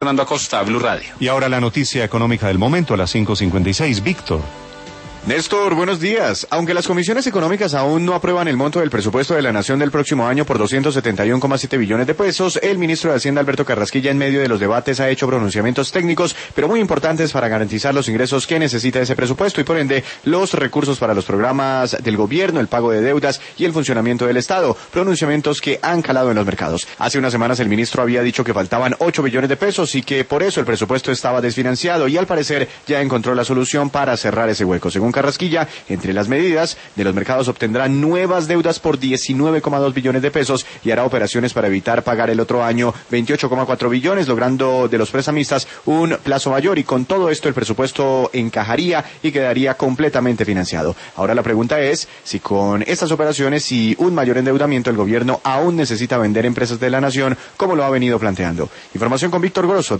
Fernando Acosta, Blue Radio. Y ahora la noticia económica del momento a las 5:56. Víctor. Néstor, buenos días. Aunque las comisiones económicas aún no aprueban el monto del presupuesto de la Nación del próximo año por 271,7 billones de pesos, el ministro de Hacienda, Alberto Carrasquilla, en medio de los debates ha hecho pronunciamientos técnicos, pero muy importantes para garantizar los ingresos que necesita ese presupuesto y, por ende, los recursos para los programas del gobierno, el pago de deudas y el funcionamiento del Estado. Pronunciamientos que han calado en los mercados. Hace unas semanas el ministro había dicho que faltaban 8 billones de pesos y que por eso el presupuesto estaba desfinanciado y, al parecer, ya encontró la solución para cerrar ese hueco. Según Carrasquilla, entre las medidas de los mercados obtendrá nuevas deudas por 19,2 billones de pesos y hará operaciones para evitar pagar el otro año 28,4 billones, logrando de los prestamistas un plazo mayor, y con todo esto el presupuesto encajaría y quedaría completamente financiado. Ahora la pregunta es si con estas operaciones y un mayor endeudamiento el gobierno aún necesita vender empresas de la nación como lo ha venido planteando. Información con Víctor Grosso.